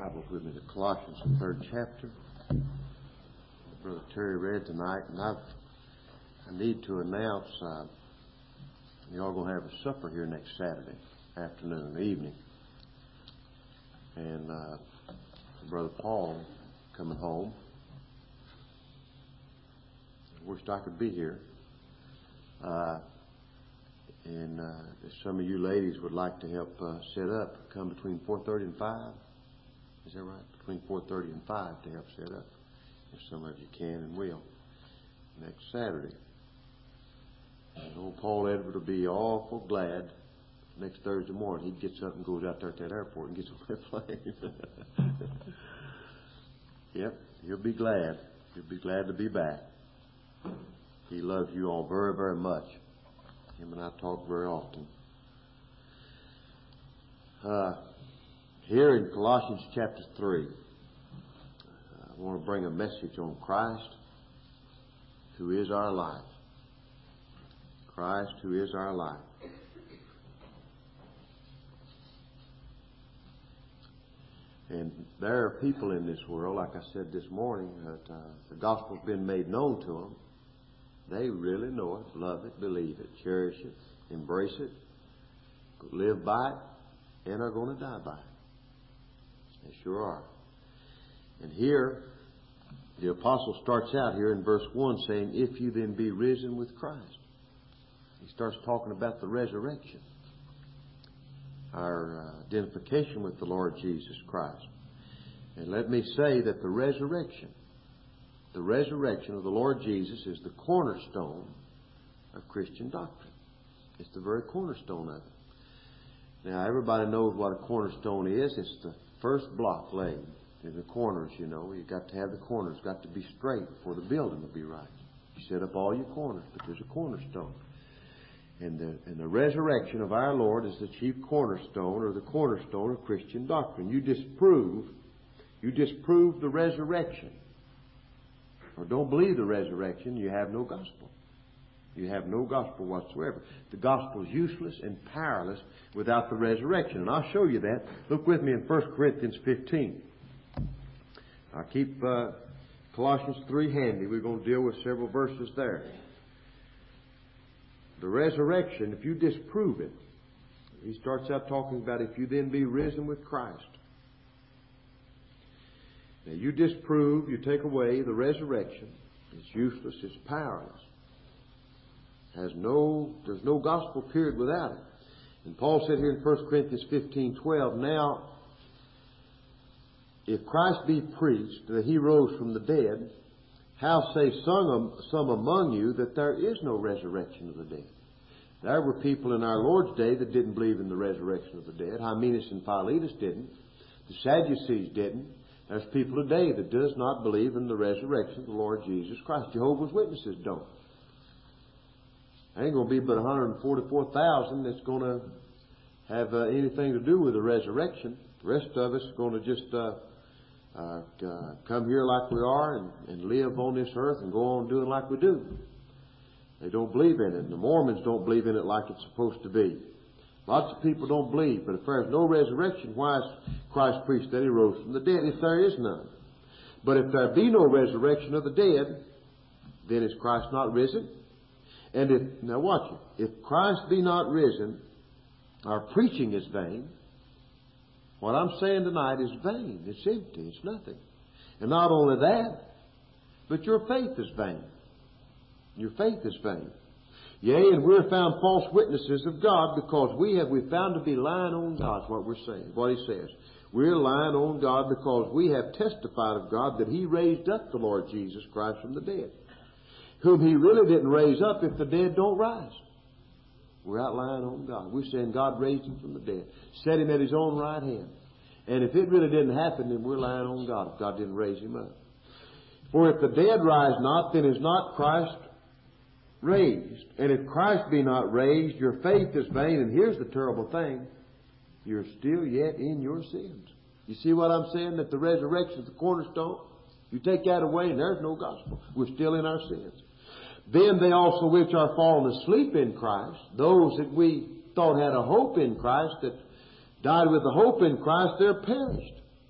Bibles with me to Colossians, the 3rd chapter. Brother Terry read tonight, and I need to announce y'all going to have a supper here next Saturday afternoon and evening. And Brother Paul coming home. I wished I could be here. And if some of you ladies would like to help set up, come between 4:30 and 5. Is that right? Between 4:30 and 5 to help set up. If some of you can and will. Next Saturday. And old Paul Edward will be awful glad next Thursday morning. He gets up and goes out there to that airport and gets on that plane. Yep, he'll be glad. He'll be glad to be back. He loves you all very, very much. Him and I talk very often. Here in Colossians chapter 3, I want to bring a message on Christ, who is our life. Christ, who is our life. And there are people in this world, like I said this morning, that the gospel's been made known to them. They really know it, love it, believe it, cherish it, embrace it, live by it, and are going to die by it. They sure are. And here, the apostle starts out here in verse 1 saying, if you then be risen with Christ. He starts talking about the resurrection. Our identification with the Lord Jesus Christ. And let me say that the resurrection of the Lord Jesus is the cornerstone of Christian doctrine. It's the very cornerstone of it. Now, everybody knows what a cornerstone is. It's the first block laid in the corners, you know. You've got to have the corners. Got to be straight for the building to be right. You set up all your corners, but there's a cornerstone. And the resurrection of our Lord is the chief cornerstone, or the cornerstone of Christian doctrine. You disprove the resurrection, or don't believe the resurrection, you have no gospel. You have no gospel whatsoever. The gospel is useless and powerless without the resurrection. And I'll show you that. Look with me in 1 Corinthians 15. I'll keep Colossians 3 handy. We're going to deal with several verses there. The resurrection, if you disprove it, he starts out talking about if you then be risen with Christ. Now, you disprove, you take away the resurrection. It's useless, it's powerless. There's no gospel period without it. And Paul said here in 1 Corinthians 15:12, now, if Christ be preached that he rose from the dead, how say some among you that there is no resurrection of the dead? There were people in our Lord's day that didn't believe in the resurrection of the dead. Hymenaeus and Philetus didn't. The Sadducees didn't. There's people today that does not believe in the resurrection of the Lord Jesus Christ. Jehovah's Witnesses don't. There ain't going to be but 144,000 that's going to have anything to do with the resurrection. The rest of us are going to just come here like we are and live on this earth and go on doing like we do. They don't believe in it. And the Mormons don't believe in it like it's supposed to be. Lots of people don't believe. But if there's no resurrection, why is Christ preached that he rose from the dead? If there is none. But if there be no resurrection of the dead, then is Christ not risen? And now watch it. If Christ be not risen, our preaching is vain. What I'm saying tonight is vain. It's empty. It's nothing. And not only that, but your faith is vain. Your faith is vain. Yea, and we're found false witnesses of God because we found to be lying on God, is what we're saying, what he says. We're lying on God because we have testified of God that he raised up the Lord Jesus Christ from the dead, whom he really didn't raise up if the dead don't rise. We're out lying on God. We're saying God raised him from the dead, set him at his own right hand. And if it really didn't happen, then we're lying on God if God didn't raise him up. For if the dead rise not, then is not Christ raised. And if Christ be not raised, your faith is vain. And here's the terrible thing. You're still yet in your sins. You see what I'm saying? That the resurrection is the cornerstone. You take that away and there's no gospel. We're still in our sins. Then they also which are fallen asleep in Christ, those that we thought had a hope in Christ, that died with the hope in Christ, they're perished.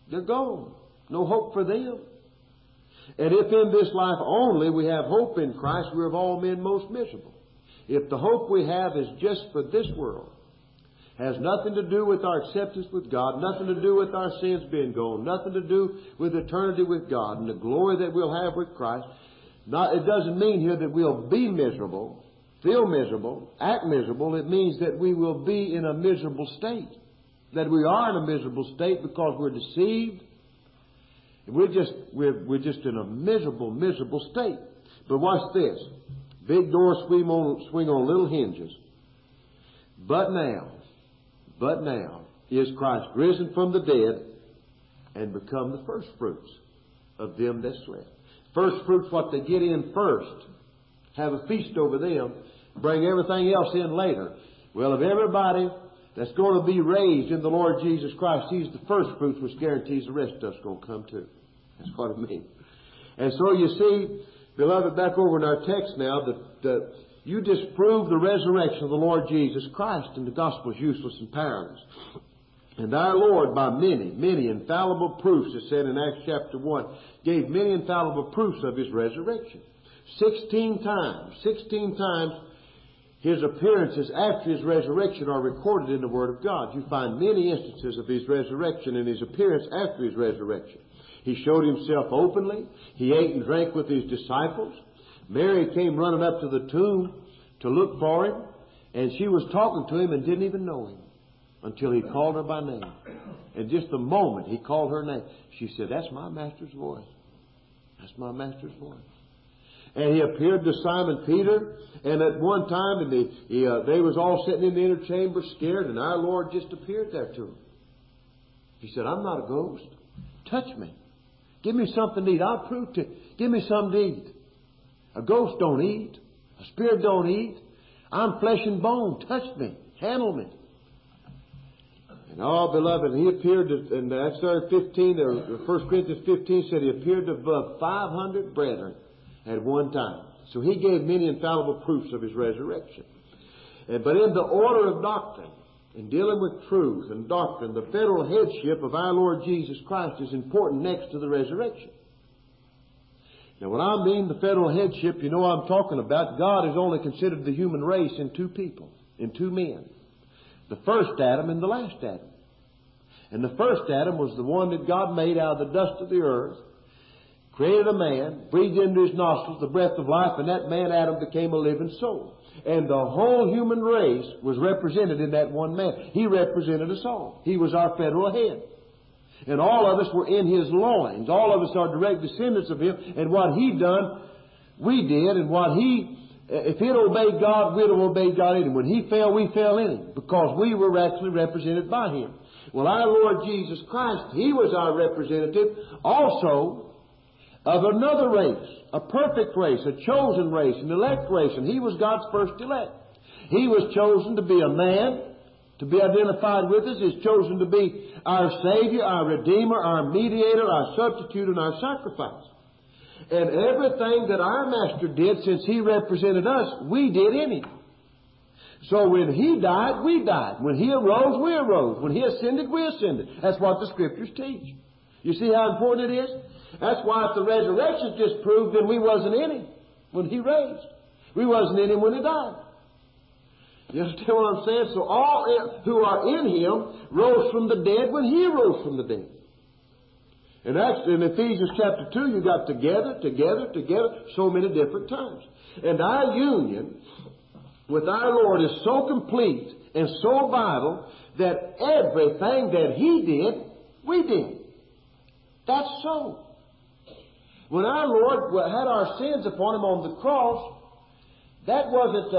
They're gone. No hope for them. And if in this life only we have hope in Christ, we're of all men most miserable. If the hope we have is just for this world, has nothing to do with our acceptance with God, nothing to do with our sins being gone, nothing to do with eternity with God and the glory that we'll have with Christ, it doesn't mean here that we'll be miserable, feel miserable, act miserable. It means that we will be in a miserable state. That we are in a miserable state because we're deceived. And we're just in a miserable, miserable state. But watch this. Big doors swing on little hinges. But now is Christ risen from the dead and become the first fruits of them that slept. First fruits, what they get in first. Have a feast over them. Bring everything else in later. Well, if everybody that's going to be raised in the Lord Jesus Christ, He's the first fruits, which guarantees the rest of us going to come too. That's what it means. And so you see, beloved, back over in our text now, that you disprove the resurrection of the Lord Jesus Christ, and the gospel is useless and powerless. And our Lord, by many, many infallible proofs, as said in Acts chapter 1, gave many infallible proofs of His resurrection. 16 times His appearances after His resurrection are recorded in the Word of God. You find many instances of His resurrection and His appearance after His resurrection. He showed Himself openly. He ate and drank with His disciples. Mary came running up to the tomb to look for Him, and she was talking to Him and didn't even know Him until He called her by name. And just the moment He called her name, she said, "That's my Master's voice. That's my Master's voice." And He appeared to Simon Peter, and at one time, they was all sitting in the inner chamber scared, and our Lord just appeared there to them. He said, "I'm not a ghost. Touch me. Give me something to eat. I'll prove to you. Give me something to eat. A ghost don't eat. A spirit don't eat. I'm flesh and bone. Touch me. Handle me." And beloved, He appeared in Acts 15, or 1 Corinthians 15 said He appeared to above 500 brethren at one time. So He gave many infallible proofs of His resurrection. But in the order of doctrine, in dealing with truth and doctrine, the federal headship of our Lord Jesus Christ is important next to the resurrection. Now, when I mean the federal headship, you know what I'm talking about. God has only considered the human race in two people, in two men. The first Adam and the last Adam. And the first Adam was the one that God made out of the dust of the earth, created a man, breathed into his nostrils the breath of life, and that man, Adam, became a living soul. And the whole human race was represented in that one man. He represented us all. He was our federal head. And all of us were in His loins. All of us are direct descendants of Him. And what He done, we did. And if He'd obeyed God, we'd have obeyed God in Him. When He fell, we fell in Him, because we were actually represented by Him. Well, our Lord Jesus Christ, He was our representative also of another race, a perfect race, a chosen race, an elect race, and He was God's first elect. He was chosen to be a man, to be identified with us. He's chosen to be our Savior, our Redeemer, our Mediator, our Substitute, and our Sacrifice. And everything that our Master did since He represented us, we did in Him. So when He died, we died. When He arose, we arose. When He ascended, we ascended. That's what the Scriptures teach. You see how important it is? That's why if the resurrection just proved, then we wasn't in Him when He raised. We wasn't in Him when He died. You understand what I'm saying? So all who are in Him rose from the dead when He rose from the dead. And actually in Ephesians chapter 2, you got together, so many different times. And our union with our Lord is so complete and so vital that everything that He did, we did. That's so. When our Lord had our sins upon Him on the cross, that wasn't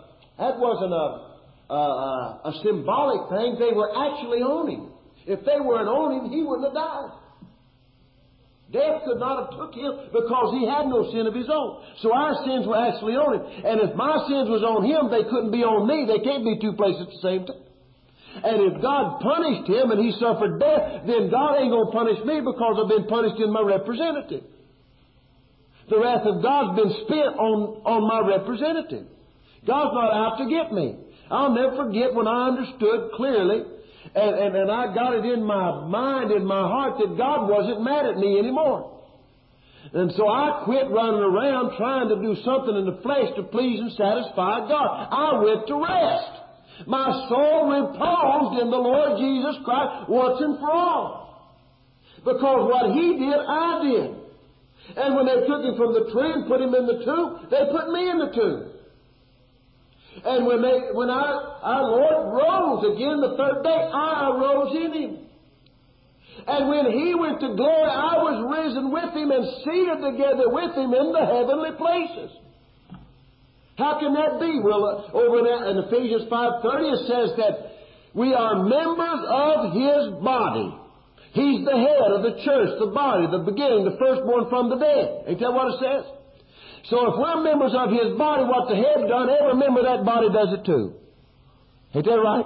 a symbolic thing. They were actually on Him. If they weren't on Him, He wouldn't have died. Death could not have took Him because He had no sin of His own. So our sins were actually on Him. And if my sins was on Him, they couldn't be on me. They can't be two places at the same time. And if God punished Him and He suffered death, then God ain't going to punish me because I've been punished in my representative. The wrath of God's been spent on my representative. God's not out to get me. I'll never forget when I understood clearly And I got it in my mind, in my heart, that God wasn't mad at me anymore. And so I quit running around trying to do something in the flesh to please and satisfy God. I went to rest. My soul reposed in the Lord Jesus Christ once and for all. Because what He did, I did. And when they took Him from the tree and put Him in the tomb, they put me in the tomb. And when our Lord rose again the third day, I rose in Him. And when He went to glory, I was risen with Him and seated together with Him in the heavenly places. How can that be? Well, over in Ephesians 5:30 it says that we are members of His body. He's the head of the church, the body, the beginning, the firstborn from the dead. Ain't that what it says? So if we're members of His body, what the head done, every member of that body does it too. Ain't that right?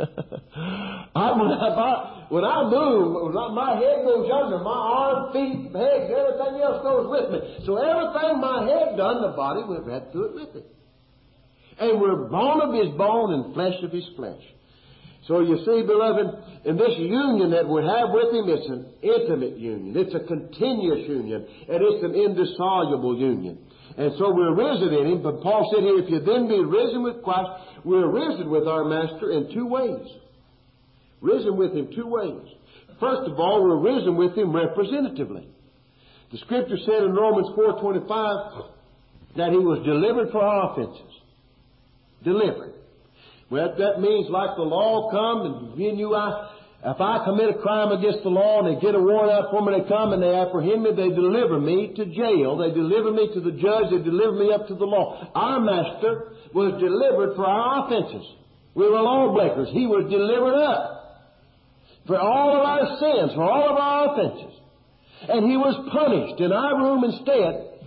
When I move, my head goes under, my arms, feet, legs, everything else goes with me. So everything my head done, the body will have to do it with it. And we're bone of His bone and flesh of His flesh. So you see, beloved, in this union that we have with Him, it's an intimate union. It's a continuous union. And it's an indissoluble union. And so we're risen in Him. But Paul said here, if you then be risen with Christ, we're risen with our Master in two ways. Risen with Him two ways. First of all, we're risen with Him representatively. The Scripture said in Romans 4:25 that He was delivered for our offenses. Delivered. Well, that means like the law come and me and you, if I commit a crime against the law and they get a warrant out for me, they come and they apprehend me, they deliver me to jail, they deliver me to the judge, they deliver me up to the law. Our Master was delivered for our offenses. We were lawbreakers. He was delivered up for all of our sins, for all of our offenses. And He was punished in our room instead.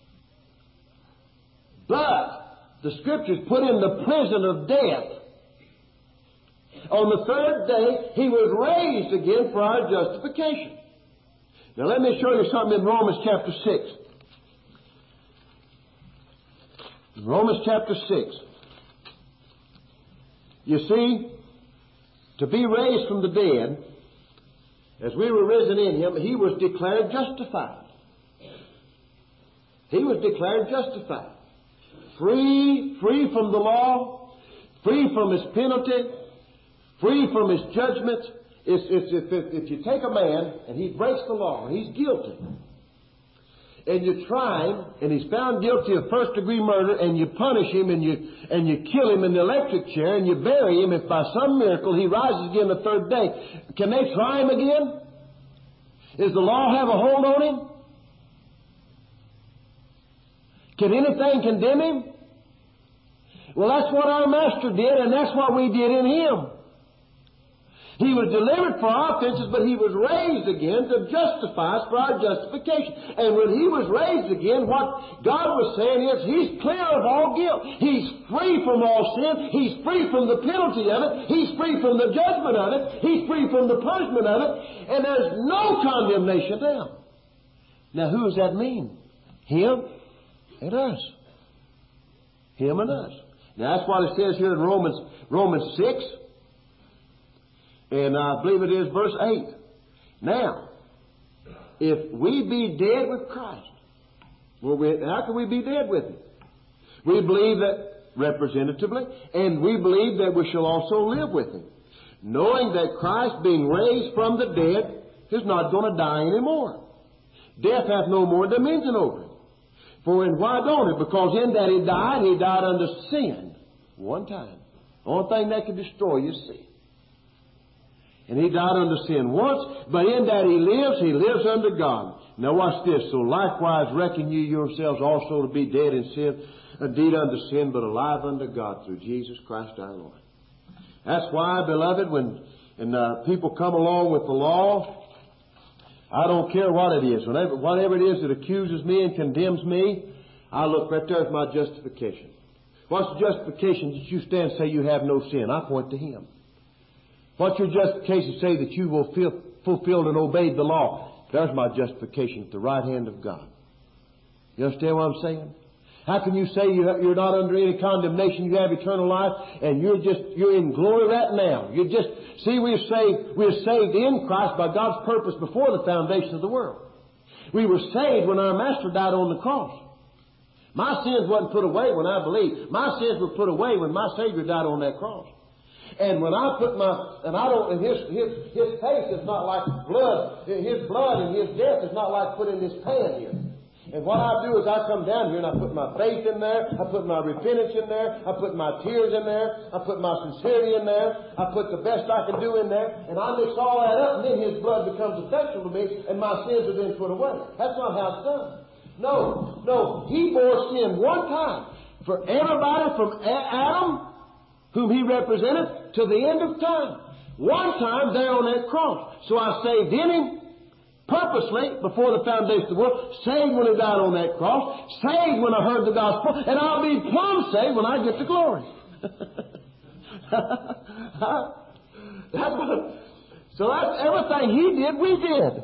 But the Scriptures put Him in the prison of death. On the third day, He was raised again for our justification. Now let me show you something in Romans chapter 6. In Romans chapter 6. You see, to be raised from the dead, as we were risen in Him, He was declared justified. He was declared justified. Free from the law, free from His penalty, free from His judgment. If you take a man and he breaks the law and he's guilty, and you try him and he's found guilty of first-degree murder, and you punish him and you kill him in the electric chair and you bury him, if by some miracle he rises again the third day, can they try him again? Does the law have a hold on him? Can anything condemn him? Well, that's what our Master did, and that's what we did in Him. He was delivered for our offenses, but He was raised again to justify us for our justification. And when He was raised again, what God was saying is He's clear of all guilt. He's free from all sin. He's free from the penalty of it. He's free from the judgment of it. He's free from the punishment of it. And there's no condemnation now. Now, who does that mean? Him and us. Him and us. Now, that's what it says here in Romans 6. And I believe it is verse 8. Now, if we be dead with Christ, how can we be dead with Him? We believe that representatively, and we believe that we shall also live with Him, knowing that Christ, being raised from the dead, is not going to die anymore. Death hath no more dominion over Him. For and why don't it? Because in that He died under sin one time. The only thing that can destroy you is sin. And He died under sin once, but in that He lives under God. Now watch this. So likewise reckon ye yourselves also to be dead in sin, indeed unto sin, but alive unto God through Jesus Christ our Lord. That's why, beloved, when people come along with the law, I don't care what it is. Whatever it is that accuses me and condemns me, I look right there as my justification. What's the justification that you stand and say you have no sin? I point to Him. What's your justification? Say that you will fulfilled and obeyed the law. There's my justification at the right hand of God. You understand what I'm saying? How can you say you're not under any condemnation, you have eternal life, and you're in glory right now? We're saved in Christ by God's purpose before the foundation of the world. We were saved when our Master died on the cross. My sins wasn't put away when I believed. My sins were put away when my Savior died on that cross. And when I put his face is not like blood. His blood and his death is not like put in this pan here. And what I do is I come down here and I put my faith in there, I put my repentance in there, I put my tears in there, I put my sincerity in there, I put the best I can do in there, and I mix all that up, and then His blood becomes effectual to me, and my sins are then put away. That's not how it's done. No. He bore sin one time for everybody from Adam, whom He represented, to the end of time. One time there on that cross. So I saved in Him, purposely, before the foundation of the world, saved when He died on that cross, saved when I heard the gospel, and I'll be plumb saved when I get to glory. So that's everything He did, we did.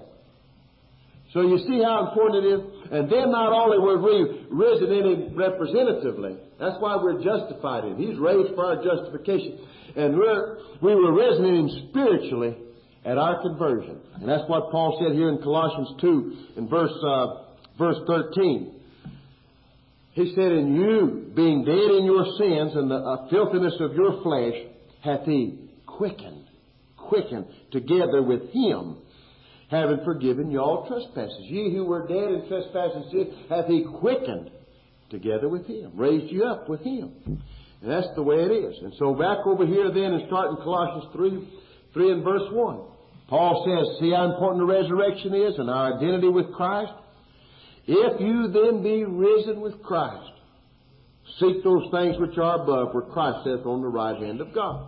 So you see how important it is? And then not only were we risen in Him representatively, that's why we're justified in Him. He's raised for our justification. And we were risen in Him spiritually at our conversion. And that's what Paul said here in Colossians 2 in verse 13. He said, "And you, being dead in your sins and the filthiness of your flesh, hath He quickened together with Him, having forgiven you all trespasses. Ye who were dead in trespasses and sin, hath He quickened together with Him," raised you up with Him. And that's the way it is. And so back over here then and starting Colossians 3 and verse 1. Paul says, see how important the resurrection is and our identity with Christ? "If you then be risen with Christ, seek those things which are above, where Christ saith on the right hand of God."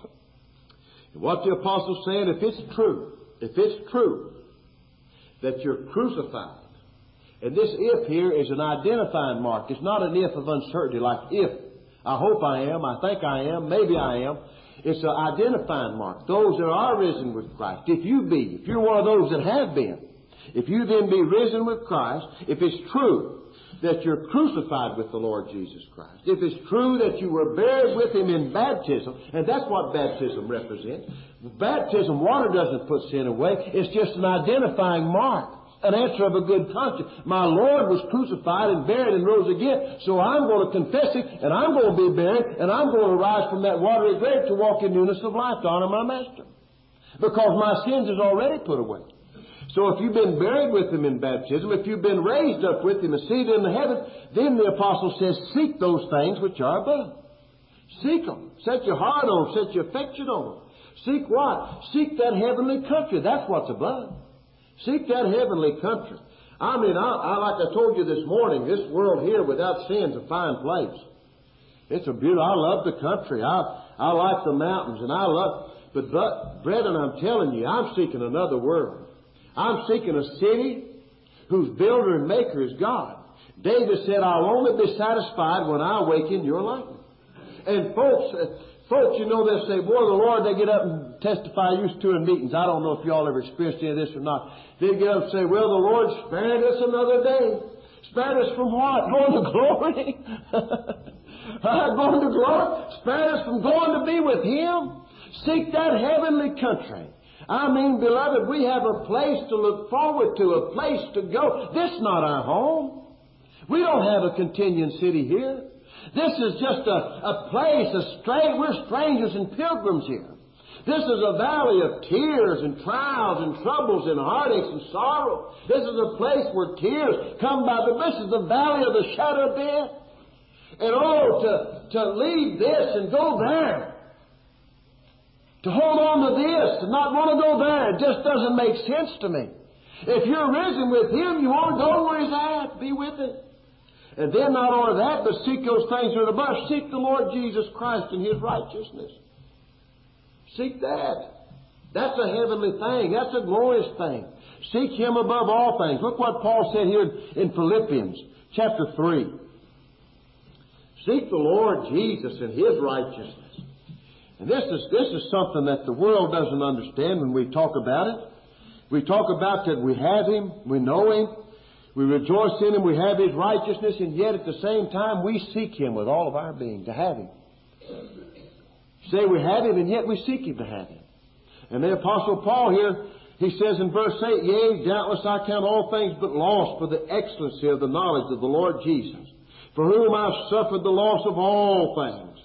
And what the apostle's saying, if it's true that you're crucified, and this "if" here is an identifying mark. It's not an "if" of uncertainty, like "if." I hope I am, I think I am, maybe I am. It's an identifying mark. Those that are risen with Christ. If you're one of those that have been, if you then be risen with Christ, if it's true that you're crucified with the Lord Jesus Christ, if it's true that you were buried with Him in baptism, and that's what baptism represents. Baptism, water doesn't put sin away. It's just an identifying mark, an answer of a good conscience. My Lord was crucified and buried and rose again, so I'm going to confess it, and I'm going to be buried, and I'm going to rise from that watery grave to walk in newness of life to honor my Master. Because my sins is already put away. So if you've been buried with Him in baptism, if you've been raised up with Him and seated in the heaven, then the apostle says, seek those things which are above. Seek them. Set your heart on them. Set your affection on them. Seek what? Seek that heavenly country. That's what's above. Seek that heavenly country. I mean, like I told you this morning, this world here without sin's a fine place. It's a beautiful. I love the country. I like the mountains, and but brethren, I'm telling you, I'm seeking another world. I'm seeking a city whose builder and maker is God. David said, "I'll only be satisfied when I awaken your likeness." And folks, you know, they'll say, "Boy, the Lord," they get up and testify, used to in meetings. I don't know if you all ever experienced any of this or not. They get up and say, "Well, the Lord spared us another day." Spared us from what? Going to glory? Going to glory? Spared us from going to be with Him? Seek that heavenly country. I mean, beloved, we have a place to look forward to, a place to go. This is not our home. We don't have a continuing city here. This is just a place, we're strangers and pilgrims here. This is a valley of tears and trials and troubles and heartaches and sorrow. This is a place where tears come by this is the valley of the shadow of death. And to leave this and go there, to hold on to this and not want to go there, it just doesn't make sense to me. If you're risen with Him, you want to go where He's at. Be with Him. And then not only that, but seek those things that are above. Seek the Lord Jesus Christ and His righteousness. Seek that. That's a heavenly thing. That's a glorious thing. Seek Him above all things. Look what Paul said here in Philippians chapter 3. Seek the Lord Jesus and His righteousness. And this is something that the world doesn't understand when we talk about it. We talk about that we have Him, we know Him, We rejoice in Him, we have His righteousness, and yet at the same time we seek Him with all of our being to have Him. Say we have Him, and yet we seek Him to have Him. And the Apostle Paul here, he says in verse 8, Yea, doubtless I count all things but loss for the excellency of the knowledge of the Lord Jesus, for whom I have suffered the loss of all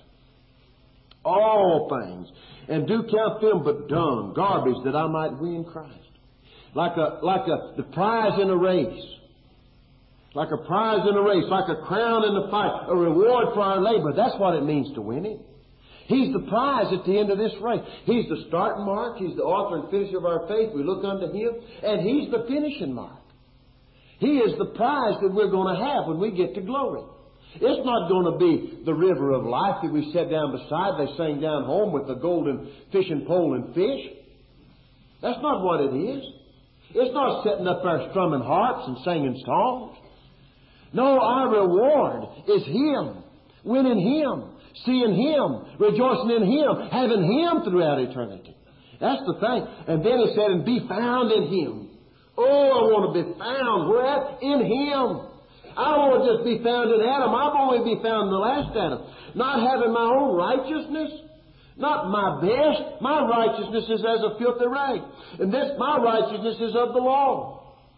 things, and do count them but dung, garbage, that I might win Christ. Like the prize in a race. Like a prize in a race, like a crown in the fight, a reward for our labor. That's what it means to win it. He's the prize at the end of this race. He's the starting mark. He's the author and finisher of our faith. We look unto Him, and He's the finishing mark. He is the prize that we're going to have when we get to glory. It's not going to be the river of life that we sat down beside. They sang down home with the golden fishing pole and fish. That's not what it is. It's not sitting up there strumming harps and singing songs. No, our reward is Him, winning Him, seeing Him, rejoicing in Him, having Him throughout eternity. That's the thing. And then He said, and be found in Him. Oh, I want to be found. Where at? In Him. I don't want to just be found in Adam. I want to be found in the last Adam. Not having my own righteousness. Not my best. My righteousness is as a filthy rag. And my righteousness is of the law.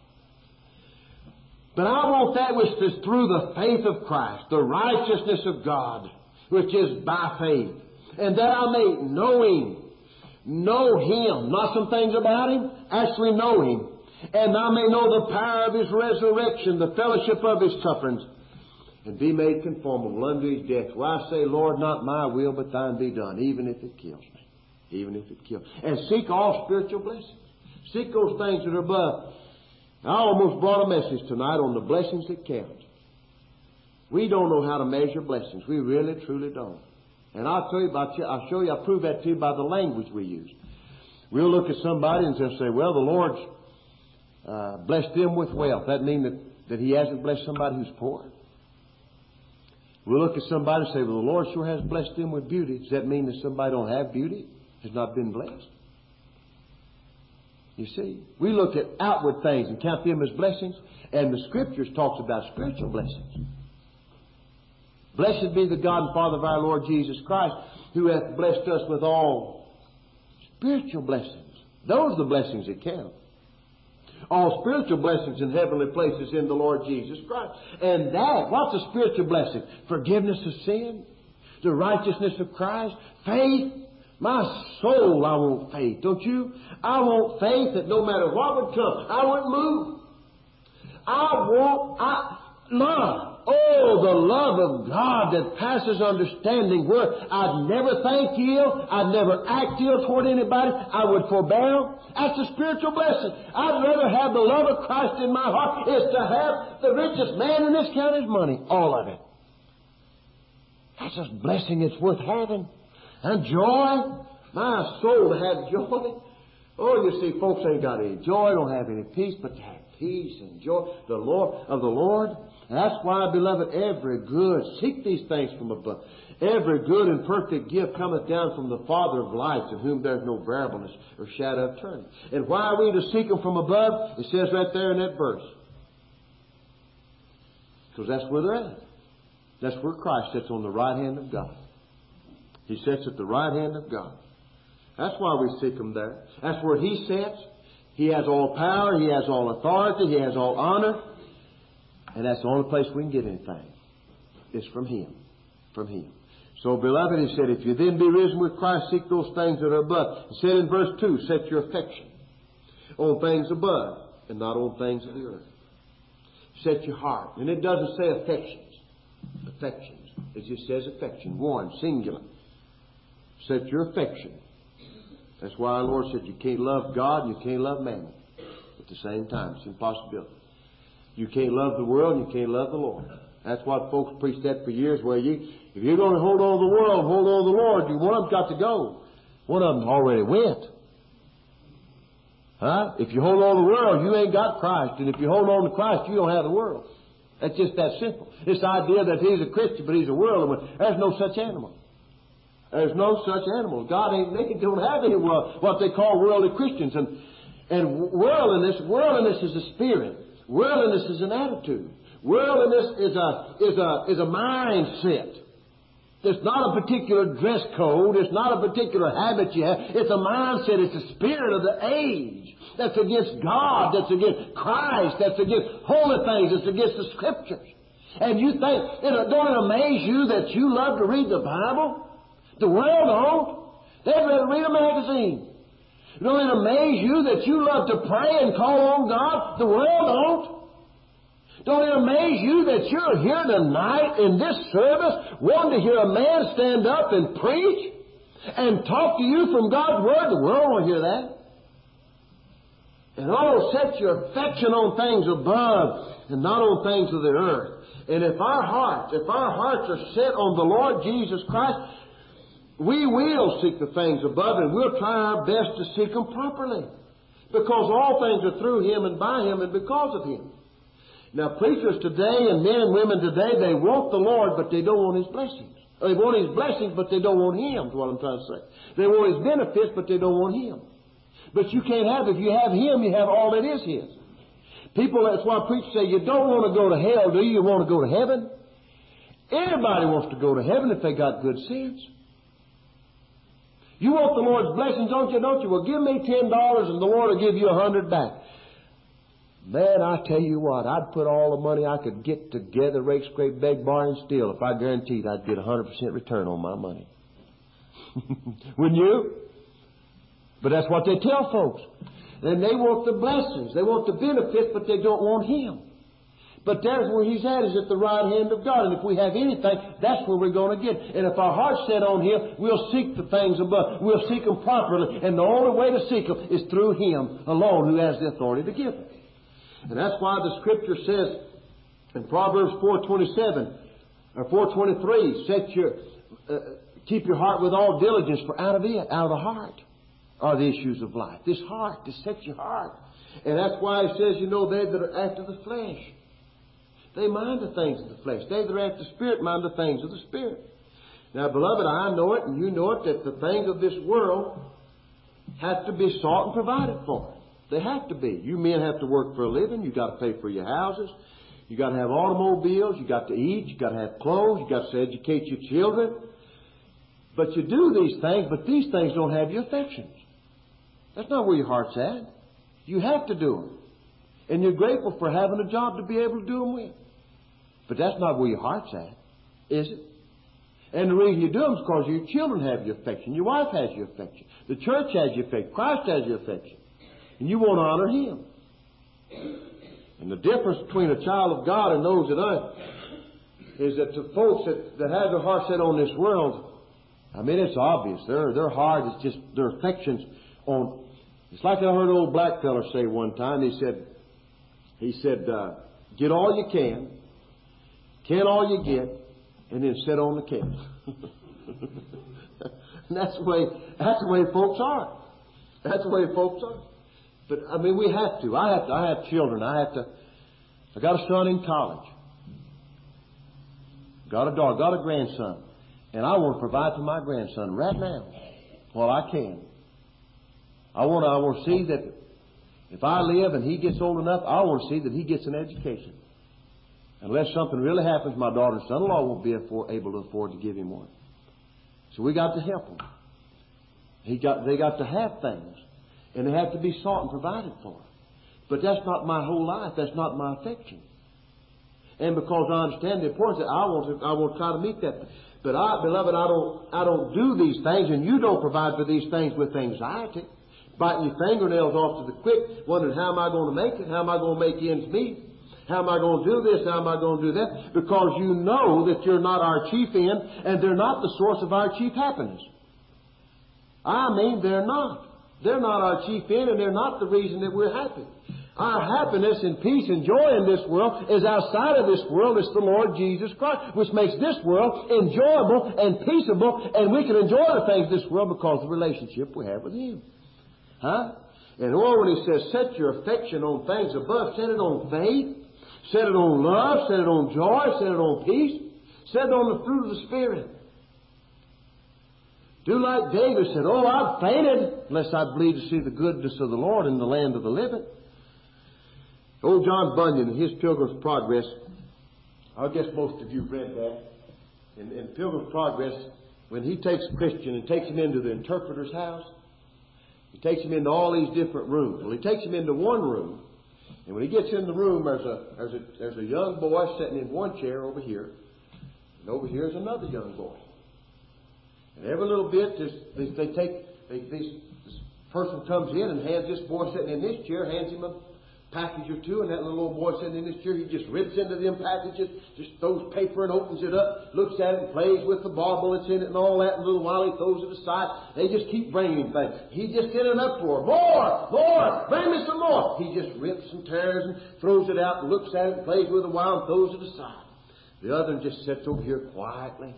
But I want that which is through the faith of Christ, the righteousness of God, which is by faith. And that I may know Him. Know Him. Not some things about Him. Actually know Him. And I may know the power of His resurrection, the fellowship of His sufferings, and be made conformable unto His death. Where I say, Lord, not my will, but Thine be done, even if it kills me. Even if it kills me. And seek all spiritual blessings. Seek those things that are above. I almost brought a message tonight on the blessings that count. We don't know how to measure blessings. We really, truly don't. And I'll show you, I'll prove that to you by the language we use. We'll look at somebody and just say, well, the Lord's blessed them with wealth. That mean that He hasn't blessed somebody who's poor? We'll look at somebody and say, well, the Lord sure has blessed them with beauty. Does that mean that somebody don't have beauty, has not been blessed? You see, we look at outward things and count them as blessings, and the Scriptures talks about spiritual blessings. Blessed be the God and Father of our Lord Jesus Christ, who hath blessed us with all spiritual blessings. Those are the blessings that count. All spiritual blessings in heavenly places in the Lord Jesus Christ. And what's a spiritual blessing? Forgiveness of sin, the righteousness of Christ, faith. My soul, I want faith, don't you? I want faith that no matter what would come, I wouldn't move. Love. Oh, the love of God that passes understanding, where I'd never think ill, I'd never act ill toward anybody, I would forbear. That's a spiritual blessing. I'd rather have the love of Christ in my heart is to have the richest man in this county's money. All of it. That's a blessing that's worth having. And joy. My soul to have joy. Oh, you see, folks ain't got any joy, don't have any peace, but to have peace and joy of the Lord. And that's why, beloved, seek these things from above. Every good and perfect gift cometh down from the Father of lights, in whom there is no variableness or shadow of turning. And why are we to seek them from above? It says right there in that verse. Because that's where they're at. That's where Christ sits on the right hand of God. He sits at the right hand of God. That's why we seek Him there. That's where He sits. He has all power. He has all authority. He has all honor. And that's the only place we can get anything. It's from Him. From Him. So, beloved, He said, if you then be risen with Christ, seek those things that are above. He said in verse 2, set your affection on things above and not on things of the earth. Set your heart. And it doesn't say affections. Affections. It just says affection. One, singular. Set your affection. That's why our Lord said you can't love God and you can't love mammon at the same time. It's an impossibility. You can't love the world and you can't love the Lord. That's what folks preached that for years. Well, if you're going to hold on to the world, hold on to the Lord, one of them's got to go. One of them already went. Huh? If you hold on to the world, you ain't got Christ. And if you hold on to Christ, you don't have the world. That's just that simple. This idea that he's a Christian, but he's a worldly. There's no such animal. There's no such animal. God ain't naked. Don't have any world, what they call worldly Christians. And worldliness is a spirit. Worldliness is an attitude. Worldliness is a mindset. It's not a particular dress code. It's not a particular habit you have. It's a mindset. It's the spirit of the age that's against God, that's against Christ, that's against holy things, that's against the Scriptures. And you think, don't it amaze you that you love to read the Bible? The world don't. They'd rather read a magazine. Don't it amaze you that you love to pray and call on God? The world don't. Don't it amaze you that you're here tonight in this service wanting to hear a man stand up and preach and talk to you from God's Word? The world won't hear that. And set your affection on things above and not on things of the earth. And if our hearts are set on the Lord Jesus Christ, we will seek the things above, and we'll try our best to seek them properly. Because all things are through Him and by Him and because of Him. Now, preachers today and men and women today, they want the Lord, but they don't want His blessings. They want His blessings, but they don't want Him, is what I'm trying to say. They want His benefits, but they don't want Him. But you can't have, if you have Him, you have all that is His. People, that's why preachers say, you don't want to go to hell, do you? You want to go to heaven? Anybody wants to go to heaven if they got good sense. You want the Lord's blessings, don't you? Well, give me $10 and the Lord will give you 100 back. Man, I tell you what, I'd put all the money I could get together, rake, scrape, beg, borrow, and steal if I guaranteed I'd get 100% return on my money. Wouldn't you? But that's what they tell folks. And they want the blessings, they want the benefits, but they don't want Him. But there's where He's at, is at the right hand of God. And if we have anything, that's where we're going to get. And if our heart's set on Him, we'll seek the things above. We'll seek them properly. And the only way to seek them is through Him alone, who has the authority to give them. And that's why the Scripture says in Proverbs 4:27 or 4:23, keep your heart with all diligence, for out of the heart are the issues of life. This heart, this sets your heart. And that's why it says, they that are after the flesh, they mind the things of the flesh. They that are after the Spirit mind the things of the Spirit. Now, beloved, I know it and you know it, that the things of this world have to be sought and provided for. They have to be. You men have to work for a living. You've got to pay for your houses. You've got to have automobiles. You've got to eat. You've got to have clothes. You've got to educate your children. But you do these things, but these things don't have your affections. That's not where your heart's at. You have to do them. And you're grateful for having a job to be able to do them with. But that's not where your heart's at, is it? And the reason you do them is because your children have your affection. Your wife has your affection. The church has your affection. Christ has your affection. And you want to honor Him. And the difference between a child of God and those that aren't is that the folks that have their heart set on this world, it's obvious. Their heart is just, their affections on. It's like I heard an old black feller say one time. He said, get all you can all you get, and then sit on the can. And that's the way folks are. That's the way folks are. But we have to. I have children. I got a son in college. Got a daughter. Got a grandson. And I want to provide for my grandson right now, while I can. I want to see that if I live and he gets old enough, I want to see that he gets an education. Unless something really happens, my daughter and son-in-law won't be able to afford to give him one. So we got to help them. They got to have things. And they have to be sought and provided for. But that's not my whole life. That's not my affection. And because I understand the importance, I want to try to meet that. But beloved, I don't do these things, and you don't provide for these things with anxiety, biting your fingernails off to the quick, wondering how am I going to make it? How am I going to make ends meet? How am I going to do this? How am I going to do that? Because you know that you're not our chief end, and they're not the source of our chief happiness. They're not. They're not our chief end, and they're not the reason that we're happy. Our happiness and peace and joy in this world is outside of this world. It's the Lord Jesus Christ, which makes this world enjoyable and peaceable, and we can enjoy the things of this world because of the relationship we have with Him. And when He says, set your affection on things above, set it on faith, set it on love, set it on joy, set it on peace, set it on the fruit of the Spirit. Do like David said, I've fainted unless I believe to see the goodness of the Lord in the land of the living. Old John Bunyan, in his Pilgrim's Progress, I guess most of you have read that. In Pilgrim's Progress, when he takes a Christian and takes him into the interpreter's house, he takes him into all these different rooms. Well, he takes him into one room, and when he gets in the room, there's a young boy sitting in one chair over here, and over here is another young boy. And every little bit, this person comes in and hands this boy sitting in this chair, hands him a package or two, and that little old boy sitting in this chair, he just rips into them packages, just throws paper and opens it up, looks at it and plays with the bauble that's in it and all that, and a little while he throws it aside. They just keep bringing him things. He just in an uproar. More! Bring me some more! He just rips and tears and throws it out and looks at it and plays with it a while and throws it aside. The other one just sits over here quietly,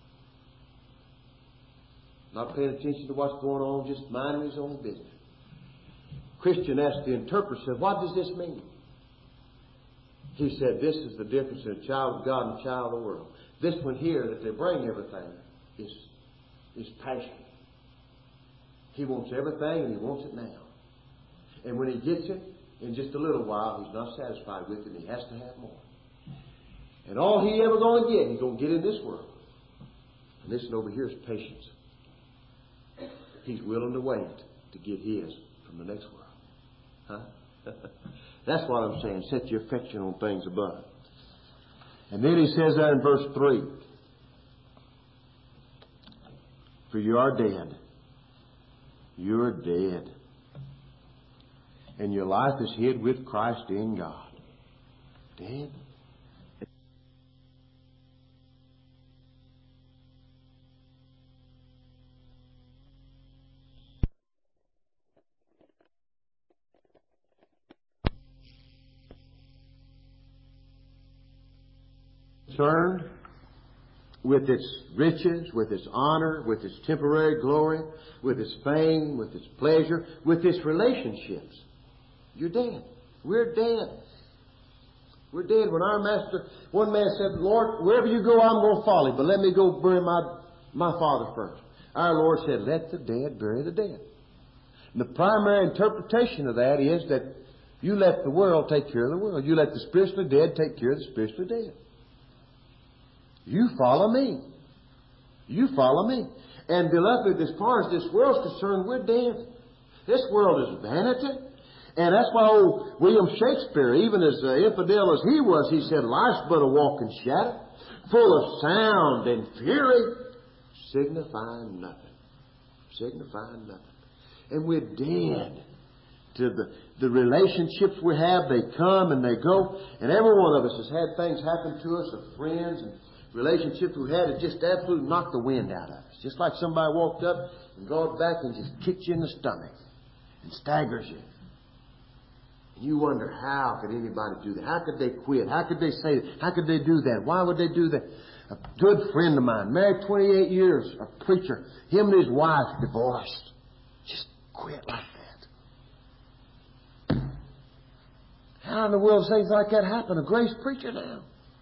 not paying attention to what's going on, just minding his own business. Christian asked the interpreter, said, "What does this mean?" He said, "This is the difference in a child of God and a child of the world. This one here that they bring everything is passion. He wants everything and he wants it now. And when he gets it, in just a little while, he's not satisfied with it and he has to have more. And all he ever going to get, he's going to get in this world. And this one over here is patience. He's willing to wait to get his from the next world." Huh? That's what I'm saying. Set your affection on things above. And then he says that in verse 3. For you are dead. You're dead. And your life is hid with Christ in God. Dead. Concerned with its riches, with its honor, with its temporary glory, with its fame, with its pleasure, with its relationships. You're dead. We're dead. We're dead. When our master, one man said, "Lord, wherever you go, I'm going to follow you, but let me go bury my father first." Our Lord said, "Let the dead bury the dead." And the primary interpretation of that is that you let the world take care of the world. You let the spiritually dead take care of the spiritually dead. You follow me. You follow me. And beloved, as far as this world's concerned, we're dead. This world is vanity. And that's why old William Shakespeare, even as infidel as he was, he said, "Life's but a walking shadow, full of sound and fury, signifying nothing." Signifying nothing. And we're dead to the relationships we have. They come and they go. And every one of us has had things happen to us of friends and relationships we had that just absolutely knocked the wind out of us. Just like somebody walked up and gone back and just kicked you in the stomach and staggers you. And you wonder, how could anybody do that? How could they quit? How could they say that? How could they do that? Why would they do that? A good friend of mine, married 28 years, a preacher, him and his wife divorced. Just quit like that. How in the world does things like that happen? A grace preacher now.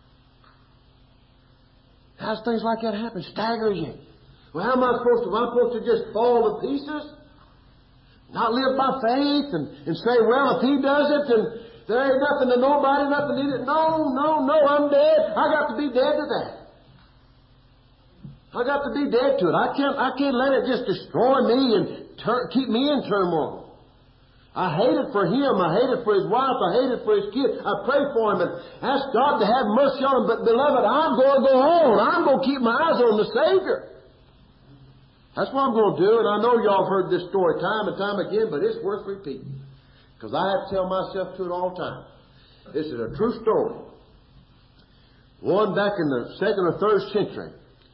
How's things like that happen? Staggers you. Well, how am I supposed to just fall to pieces? Not live by faith and say, "Well, if he does it, then there ain't nothing to nobody, nothing in it." No, I'm dead. I got to be dead to that. I got to be dead to it. I can't let it just destroy me and keep me in turmoil. I hate it for him. I hate it for his wife. I hate it for his kids. I pray for him and ask God to have mercy on him. But beloved, I'm going to go on. I'm going to keep my eyes on the Savior. That's what I'm going to do. And I know y'all have heard this story time and time again, but it's worth repeating. Because I have to tell myself to it all the time. This is a true story. One back in the 2nd or 3rd century,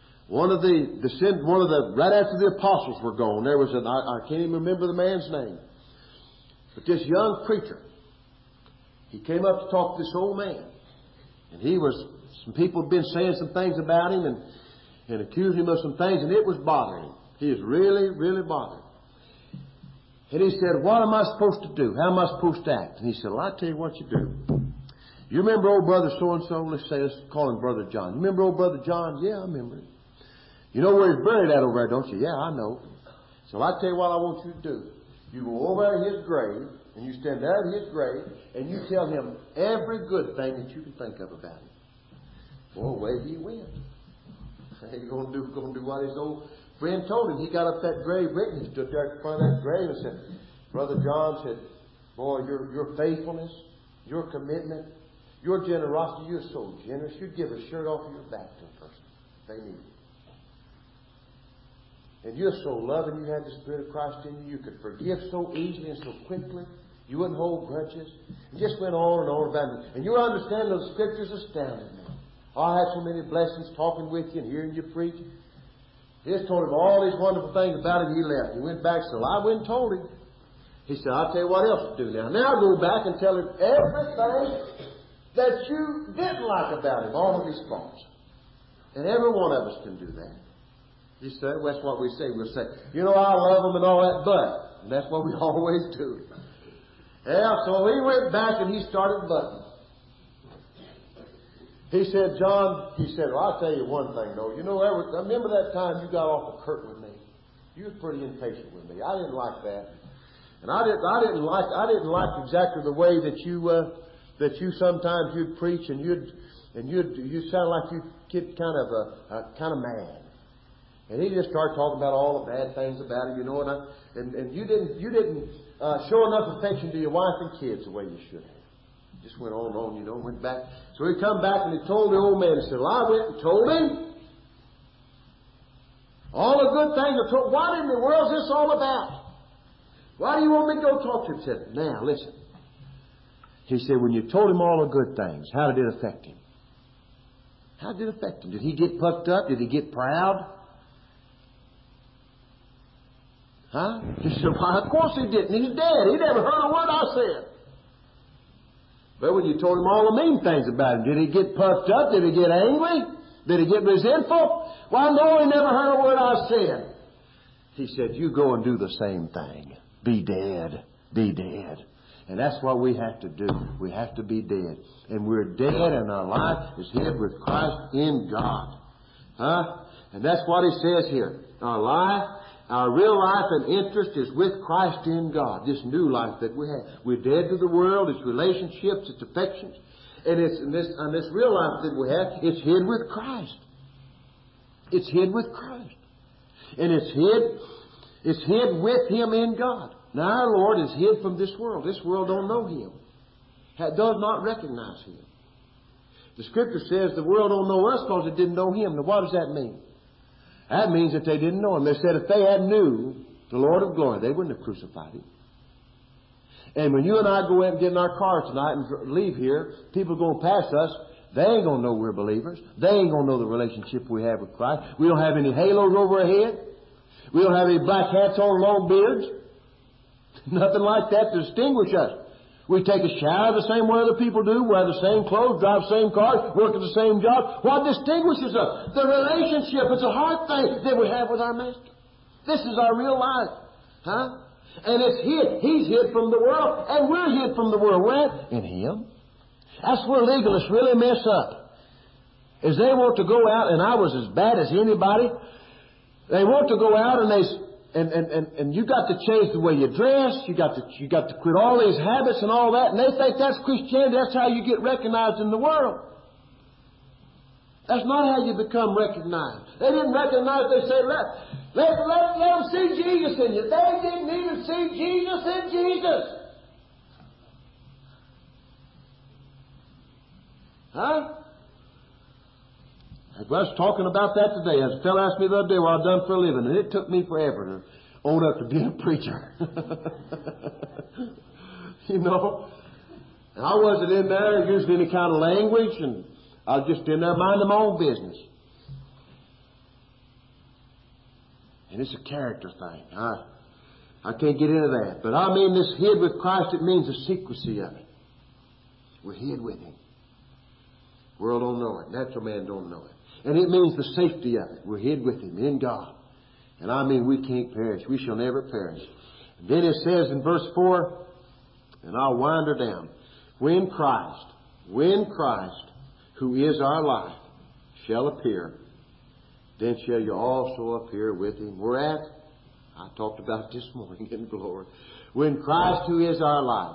right after the apostles were gone, there was I can't even remember the man's name. But this young preacher, he came up to talk to this old man. And some people had been saying some things about him and accusing him of some things, and it was bothering him. He was really, really bothered. And he said, "What am I supposed to do? How am I supposed to act?" And he said, "Well, I'll tell you what you do. You remember old brother so-and-so? Let's call him Brother John. You remember old Brother John?" "Yeah, I remember him." "You know where he's buried at over there, don't you?" "Yeah, I know." "So I'll tell you what I want you to do. You go over at his grave, and you stand there at his grave, and you tell him every good thing that you can think of about him. Boy, away he went. He's going to do what his old friend told him. He got up that grave with him. He stood there in front of that grave and said, Brother John said, boy, your faithfulness, your commitment, your generosity, you're so generous. You'd give a shirt off of your back to a person. They need it. And you're so loving, you had the Spirit of Christ in you. You could forgive so easily and so quickly. You wouldn't hold grudges. It just went on and on about me. And your understanding of the Scriptures astounded me. I had so many blessings talking with you and hearing you preach. He just told him all these wonderful things about him. He left. He went back, so I went and told him. He said, I'll tell you what else to do now. Now go back and tell him everything that you didn't like about him, all of his faults. And every one of us can do that. He said, well, that's what we say. We'll say, you know, I love him and all that, but. And that's what we always do. Yeah, so he went back and he started butting. He said, John, well, I'll tell you one thing, though. You know, I remember that time you got off the curtain with me. You was pretty impatient with me. I didn't like that. And I didn't like exactly the way that you sometimes you'd preach and you sound like you get kind of mad. And he just started talking about all the bad things about him, you know, and you didn't show enough affection to your wife and kids the way you should have. Just went on and on, you know, went back. So he come back and he told the old man, he said, well, I went and told him all the good things I told. What in the world is this all about? Why do you want me to go talk to him? He said, now, listen. He said, when you told him all the good things, how did it affect him? How did it affect him? Did he get puffed up? Did he get proud? Huh? He said, well, of course he didn't. He's dead. He never heard a word I said. But when you told him all the mean things about him, did he get puffed up? Did he get angry? Did he get resentful? Why, no, he never heard a word I said. He said, you go and do the same thing. Be dead. Be dead. And that's what we have to do. We have to be dead. And we're dead and our life is hid with Christ in God. Huh? And that's what he says here. Our real life and interest is with Christ in God. This new life that we have. We're dead to the world, its relationships, its affections. And this real life that we have, it's hid with Christ. It's hid with Christ. And it's hid with Him in God. Now our Lord is hid from this world. This world don't know Him. Does not recognize Him. The Scripture says the world don't know us because it didn't know Him. Now what does that mean? That means that they didn't know Him. They said if they had knew the Lord of glory, they wouldn't have crucified Him. And when you and I go out and get in our car tonight and leave here, people going past us, they ain't going to know we're believers. They ain't going to know the relationship we have with Christ. We don't have any halos over our head. We don't have any black hats on, long beards. Nothing like that to distinguish us. We take a shower the same way other people do, wear the same clothes, drive the same cars, work at the same job. What distinguishes us? The relationship. It's a heart thing that we have with our Master. This is our real life. Huh? And it's hid. He's hid from the world, and we're hid from the world. Where? In Him. That's where legalists really mess up. Is they want to go out, and I was as bad as anybody. They want to go out and you got to change the way you dress. You got to quit all these habits and all that. And they think that's Christianity. That's how you get recognized in the world. That's not how you become recognized. They didn't recognize. They say, let them see Jesus in you. They didn't even see Jesus in Jesus. Huh? I was talking about that today. A fellow asked me the other day what I'd done for a living, and it took me forever to own up to being a preacher. You know, and I wasn't in there using any kind of language, and I was just in there minding my own business. And it's a character thing. I can't get into that. But I mean this hid with Christ, it means the secrecy of it. We're hid with Him. The world don't know it. Natural man don't know it. And it means the safety of it. We're hid with Him in God. And I mean we can't perish. We shall never perish. And then it says in verse 4, and I'll wind her down. When Christ, who is our life, shall appear, then shall you also appear with Him. We're at I talked about this morning in glory. When Christ, who is our life.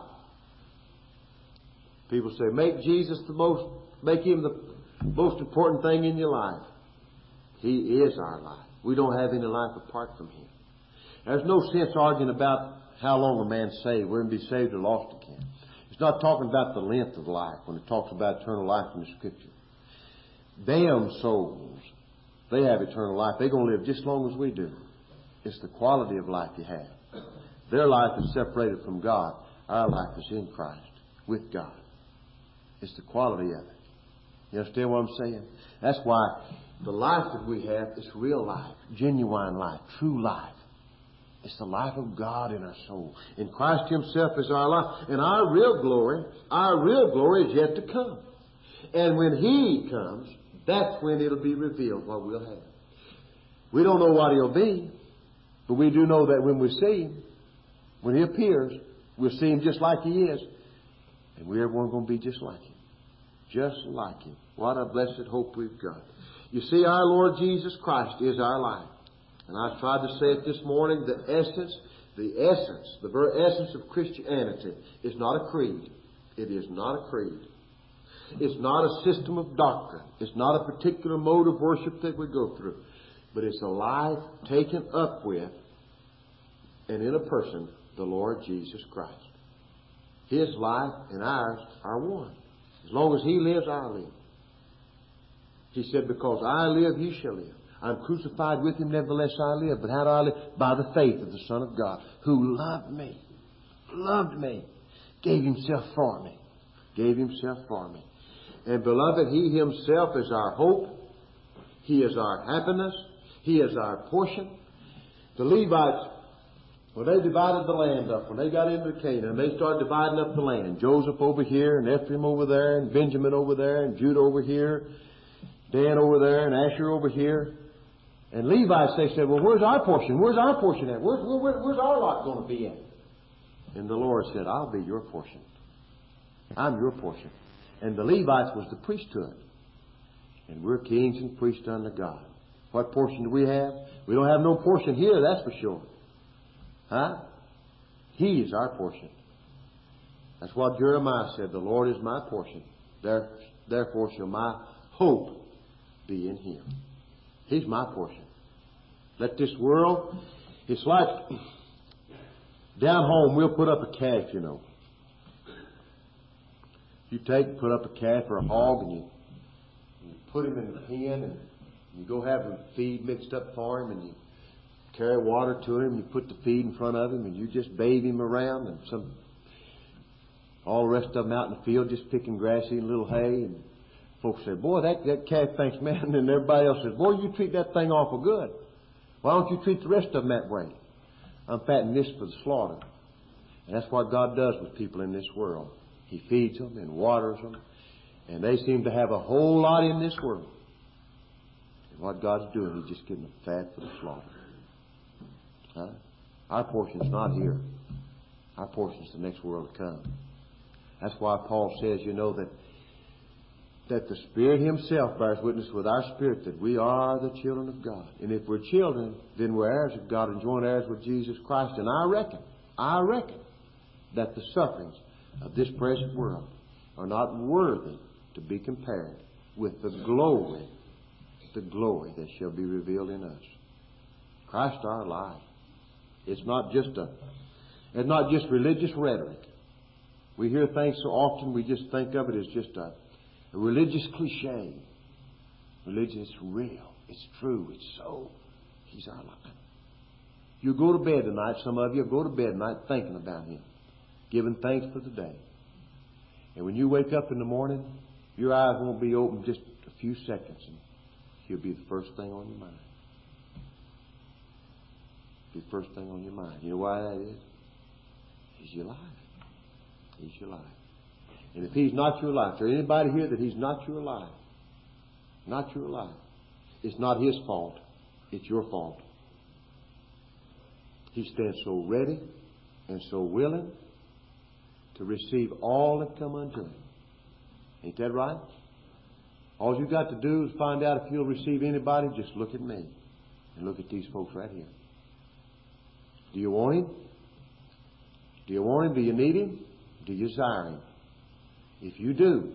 People say, make Him the most important thing in your life. He is our life. We don't have any life apart from Him. There's no sense arguing about how long a man's saved. We're going to be saved or lost again. It's not talking about the length of life when it talks about eternal life in the Scripture. Damned souls, they have eternal life. They're going to live just as long as we do. It's the quality of life you have. Their life is separated from God. Our life is in Christ, with God. It's the quality of it. You understand what I'm saying? That's why the life that we have is real life, genuine life, true life. It's the life of God in our soul. And Christ Himself is our life. And our real glory is yet to come. And when He comes, that's when it'll be revealed what we'll have. We don't know what He'll be, but we do know that when we see Him, when He appears, we'll see Him just like He is. And we're everyone going to be just like Him. Just like Him. What a blessed hope we've got. You see, our Lord Jesus Christ is our life. And I tried to say it this morning, the very essence of Christianity is not a creed. It is not a creed. It's not a system of doctrine. It's not a particular mode of worship that we go through. But it's a life taken up with and in a person, the Lord Jesus Christ. His life and ours are one. As long as He lives, I live. He said, because I live, you shall live. I'm crucified with Him, nevertheless I live. But how do I live? By the faith of the Son of God, who loved me, gave Himself for me. And beloved, He Himself is our hope. He is our happiness. He is our portion. The Levites, when they divided the land up, when they got into Canaan, they started dividing up the land. Joseph over here, and Ephraim over there, and Benjamin over there, and Judah over here, Dan over there, and Asher over here. And Levites, they said, well, where's our portion? Where's our portion at? Where's our lot going to be at? And the Lord said, I'll be your portion. I'm your portion. And the Levites was the priesthood. And we're kings and priests unto God. What portion do we have? We don't have no portion here, that's for sure. Huh? He is our portion. That's what Jeremiah said. The Lord is my portion. Therefore shall my hope be in Him. He's my portion. Let this world, it's like down home we'll put up a calf, you know. You put up a calf or a hog and you put him in the pen and you go have the feed mixed up for him and you carry water to him, you put the feed in front of him and you just bathe him around and all the rest of them out in the field just picking grass, eating a little hay, and folks say, boy, that calf thinks, man, and everybody else says, boy, you treat that thing awful good. Why don't you treat the rest of them that way? I'm fattening this for the slaughter. And that's what God does with people in this world. He feeds them and waters them, and they seem to have a whole lot in this world. And what God's doing, He's just getting them fat for the slaughter. Huh? Our portion's not here. Our portion's the next world to come. That's why Paul says, you know, that the Spirit Himself bears witness with our spirit that we are the children of God. And if we're children, then we're heirs of God and joint heirs with Jesus Christ. And I reckon that the sufferings of this present world are not worthy to be compared with the glory that shall be revealed in us. Christ our life. It's not just religious rhetoric. We hear things so often we just think of it as just a religious cliche. Religion is real. It's true. It's so. He's our life. You go to bed tonight, some of you go to bed tonight thinking about Him, giving thanks for the day. And when you wake up in the morning, your eyes won't be open just a few seconds, and He'll be the first thing on your mind. Be the first thing on your mind. You know why that is? He's your life. He's your life. And if He's not your life, is there anybody here that He's not your life? Not your life. It's not His fault. It's your fault. He stands so ready and so willing to receive all that come unto Him. Ain't that right? All you got to do is find out if you'll receive anybody. Just look at me and look at these folks right here. Do you want Him? Do you want Him? Do you need Him? Do you desire Him? If you do,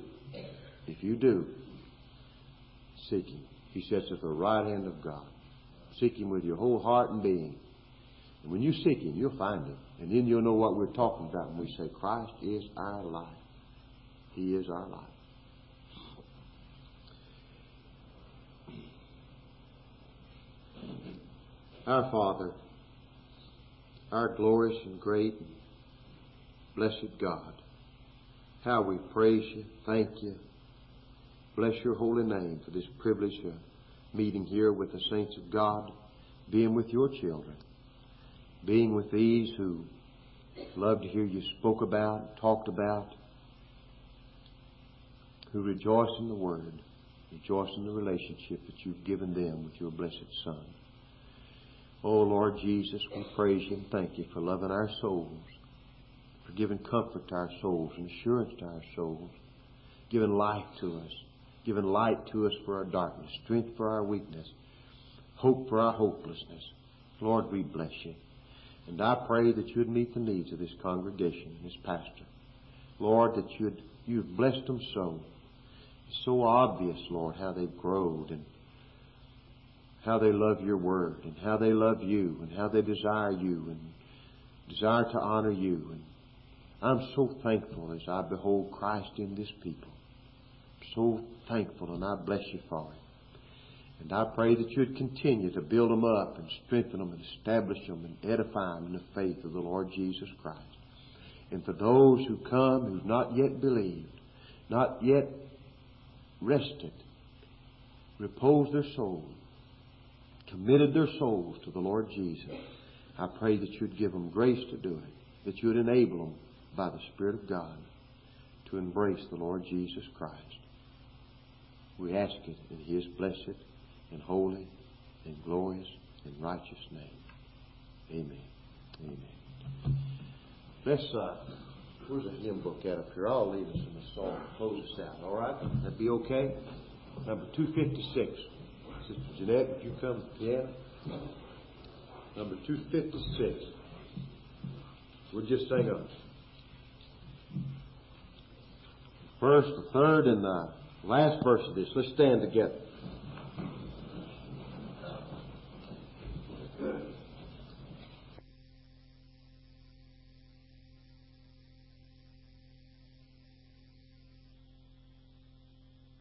seek Him. He sits at the right hand of God. Seek Him with your whole heart and being. And when you seek Him, you'll find Him. And then you'll know what we're talking about when we say Christ is our life. He is our life. Our Father, our glorious and great and blessed God, how we praise You, thank You, bless Your holy name for this privilege of meeting here with the saints of God, being with Your children, being with these who love to hear You spoke about, talked about, who rejoice in the Word, rejoice in the relationship that You've given them with Your blessed Son. Oh, Lord Jesus, we praise You and thank You for loving our souls, for giving comfort to our souls and assurance to our souls, giving life to us, giving light to us for our darkness, strength for our weakness, hope for our hopelessness. Lord, we bless You. And I pray that You'd meet the needs of this congregation and this pastor. Lord, that You've blessed them so. It's so obvious, Lord, how they've grown and how they love Your Word and how they love You and how they desire You and desire to honor You. And I'm so thankful as I behold Christ in this people. So thankful, and I bless You for it. And I pray that You'd continue to build them up and strengthen them and establish them and edify them in the faith of the Lord Jesus Christ. And for those who come who've not yet believed, not yet rested, reposed their souls, committed their souls to the Lord Jesus, I pray that You'd give them grace to do it, that You'd enable them by the Spirit of God to embrace the Lord Jesus Christ. We ask it in His blessed and holy and glorious and righteous name. Amen. Amen. Let's, where's a hymn book at up here? I'll lead us in a song to close us out. All right? That'd be okay? Number 256. Sister Jeanette, would you come to the piano? Number 256. We'll just sing a first, the third, and the last verse of this. Let's stand together.